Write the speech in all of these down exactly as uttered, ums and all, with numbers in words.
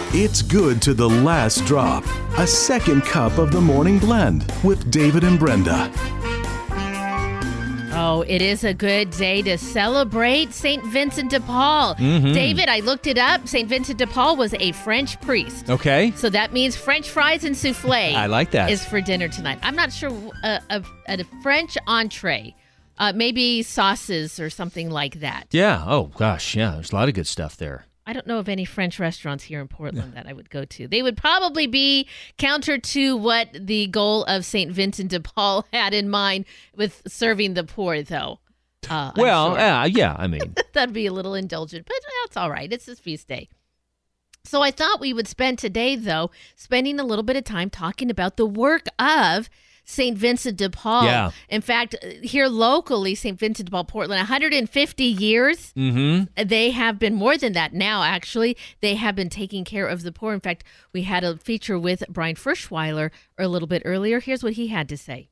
It's good to the last drop. A second cup of the morning blend with David and Brenda. Oh, it is a good day to celebrate Saint Vincent de Paul. Mm-hmm. David, I looked it up. Saint Vincent de Paul was a French priest. Okay. So that means French fries and souffle. I like that. Is for dinner tonight. I'm not sure uh, a, a French entree. Uh, maybe sauces or something like that. Yeah. Oh, gosh. Yeah. There's a lot of good stuff there. I don't know of any French restaurants here in Portland that I would go to. They would probably be counter to what the goal of Saint Vincent de Paul had in mind with serving the poor, though. Uh, well, sure. uh, yeah, I mean. That'd be a little indulgent, but that's all right. It's his feast day. So I thought we would spend today, though, spending a little bit of time talking about the work of Saint Vincent de Paul. Yeah. In fact, here locally, Saint Vincent de Paul, Portland, one hundred fifty years. Mm-hmm. They have been more than that now, actually. They have been taking care of the poor. In fact, we had a feature with Brian Frischweiler a little bit earlier. Here's what he had to say.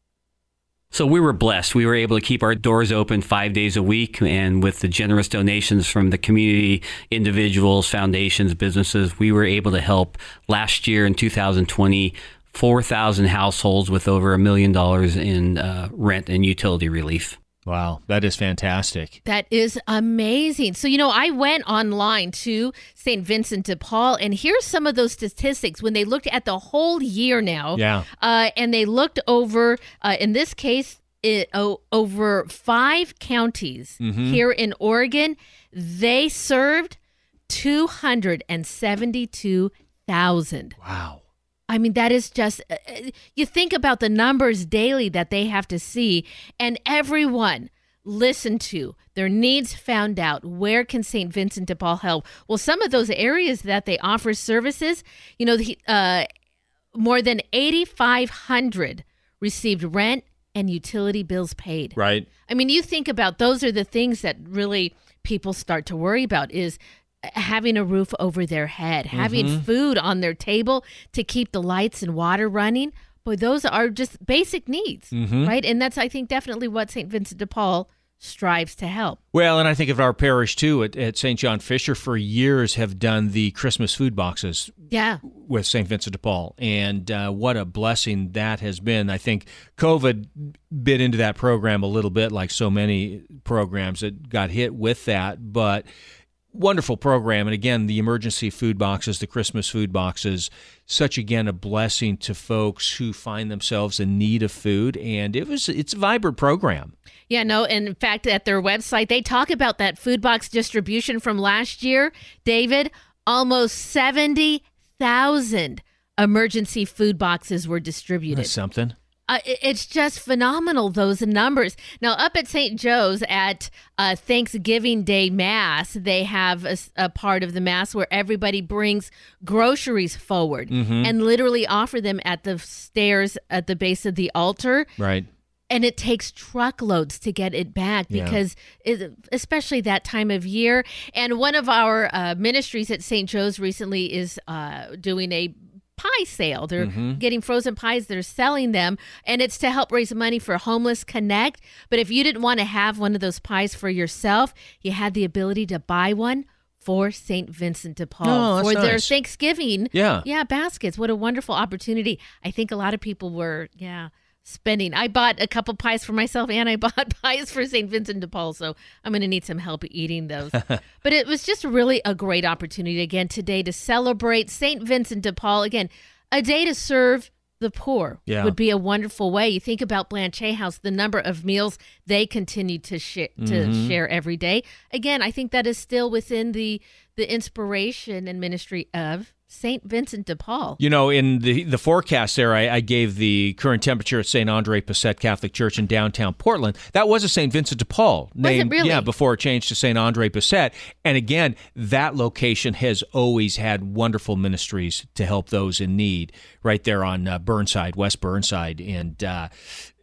So we were blessed. We were able to keep our doors open five days a week. And with the generous donations from the community, individuals, foundations, businesses, we were able to help last year in two thousand twenty four thousand households with over a million dollars in uh, rent and utility relief. Wow, that is fantastic. That is amazing. So, you know, I went online to Saint Vincent de Paul, and here's some of those statistics when they looked at the whole year now. Yeah. Uh, and they looked over, uh, in this case, it, oh, over five counties Mm-hmm. here in Oregon. They served two hundred seventy-two thousand. Wow. I mean, that is just, uh, you think about the numbers daily that they have to see, and everyone listened to, their needs found out. Where can Saint Vincent de Paul help? Well, some of those areas that they offer services, you know, the, uh, more than eighty-five hundred received rent and utility bills paid. Right. I mean, you think about, those are the things that really people start to worry about, is having a roof over their head, having Mm-hmm. food on their table to keep the lights and water running. Boy, those are just basic needs, Mm-hmm. right? And that's, I think, definitely what Saint Vincent de Paul strives to help. Well, and I think of our parish, too, at, at Saint John Fisher for years have done the Christmas food boxes Yeah. with Saint Vincent de Paul. And uh, what a blessing that has been. I think COVID bit into that program a little bit, like so many programs that got hit with that. But wonderful program. And again, the emergency food boxes, the Christmas food boxes, such, again, a blessing to folks who find themselves in need of food. And it was it's a vibrant program. Yeah, no, and in fact, at their website, they talk about that food box distribution from last year. David, almost seventy thousand emergency food boxes were distributed. That's something. Uh, it- it's just phenomenal, those numbers. Now, up at Saint Joe's at uh, Thanksgiving Day Mass, they have a, s- a part of the Mass where everybody brings groceries forward Mm-hmm. and literally offer them at the stairs at the base of the altar. Right. And it takes truckloads to get it back Yeah. because, it, especially that time of year. And one of our uh, ministries at Saint Joe's recently is uh, doing a pie sale. They're Mm-hmm. getting frozen pies. They're selling them, and it's to help raise money for Homeless Connect. But if you didn't want to have one of those pies for yourself, you had the ability to buy one for Saint Vincent de Paul Oh, that's for their nice. Thanksgiving Yeah. yeah baskets. What a wonderful opportunity. I think a lot of people were yeah spending. I bought a couple pies for myself, and I bought pies for Saint Vincent de Paul, so I'm going to need some help eating those. But it was just really a great opportunity again today to celebrate Saint Vincent de Paul. Again, a day to serve the poor Yeah. would be a wonderful way. You think about Blanchet House, the number of meals they continue to share to Mm-hmm. share every day. Again, I think that is still within the the inspiration and ministry of Saint Vincent de Paul. You know, in the the forecast there, I, I gave the current temperature at Saint Andre Passette Catholic Church in downtown Portland. That was a Saint Vincent de Paul name. really? Yeah, before it changed to Saint Andre Passette. And again, that location has always had wonderful ministries to help those in need right there on uh, Burnside, West Burnside. And uh,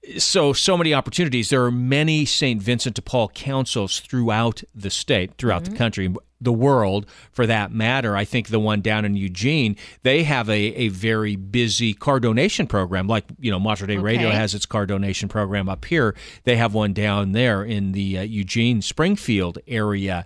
so, so many opportunities. There are many Saint Vincent de Paul councils throughout the state, throughout mm-hmm. the country, the world, for that matter. I think the one down in Eugene, they have a, a very busy car donation program, like, you know, Mater Dei Okay. Radio has its car donation program up here. They have one down there in the uh, Eugene, Springfield area.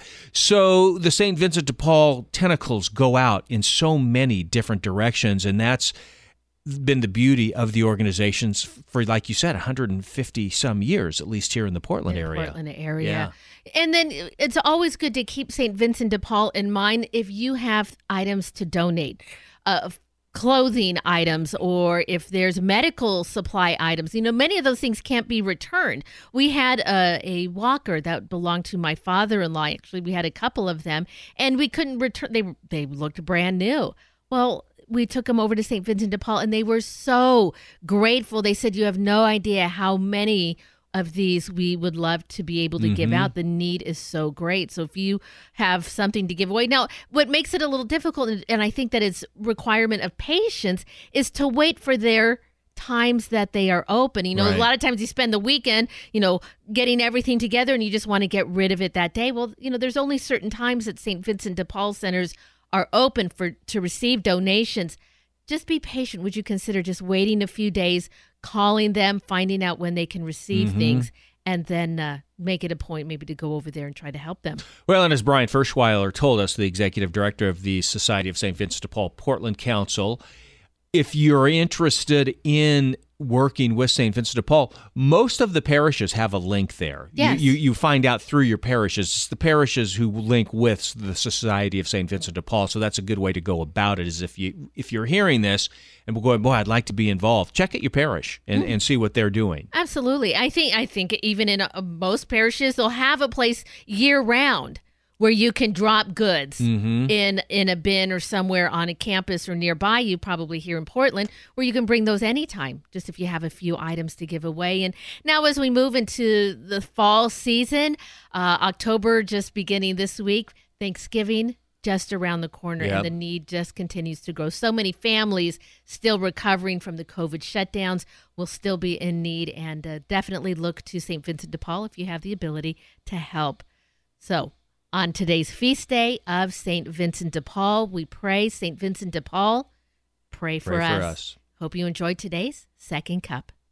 So the Saint Vincent de Paul tentacles go out in so many different directions, and that's been the beauty of the organizations for, like you said, one hundred fifty some years, at least here in the Portland in area. Portland area. Yeah. And then it's always good to keep Saint Vincent de Paul in mind if you have items to donate, uh, clothing items, or if there's medical supply items. You know, many of those things can't be returned. We had a, a walker that belonged to my father-in-law. Actually, we had a couple of them, and we couldn't return. They they looked brand new. Well, we took them over to Saint Vincent de Paul, and they were so grateful. They said, you have no idea how many of these we would love to be able to mm-hmm. give out. The need is so great. So if you have something to give away. Now, what makes it a little difficult, and I think that it's requirement of patience, is to wait for their times that they are open. You know, Right. a lot of times you spend the weekend, you know, getting everything together, and you just want to get rid of it that day. Well, you know, there's only certain times that Saint Vincent de Paul centers are open for to receive donations. Just be patient. Would you consider just waiting a few days, calling them, finding out when they can receive Mm-hmm. things, and then uh, make it a point maybe to go over there and try to help them? Well, and as Brian Ferschweiler told us, the executive director of the Society of Saint Vincent de Paul Portland Council, if you're interested in working with Saint Vincent de Paul, most of the parishes have a link there. Yes. You, you, you find out through your parishes. It's the parishes who link with the Society of Saint Vincent de Paul, so that's a good way to go about it, is if, you, if you're hearing this and we're going, boy, I'd like to be involved, check out your parish and, and see what they're doing. Absolutely. I think I think even in uh, most parishes, they'll have a place year-round where you can drop goods Mm-hmm. in in a bin or somewhere on a campus or nearby you, probably here in Portland, where you can bring those anytime, just if you have a few items to give away. And now as we move into the fall season, uh, October just beginning this week, Thanksgiving just around the corner, Yep. and the need just continues to grow. So many families still recovering from the COVID shutdowns will still be in need, and uh, definitely look to Saint Vincent de Paul if you have the ability to help. So, on today's feast day of Saint Vincent de Paul, we pray, Saint Vincent de Paul, pray for, Pray us. for us. Hope you enjoyed today's Second Cup.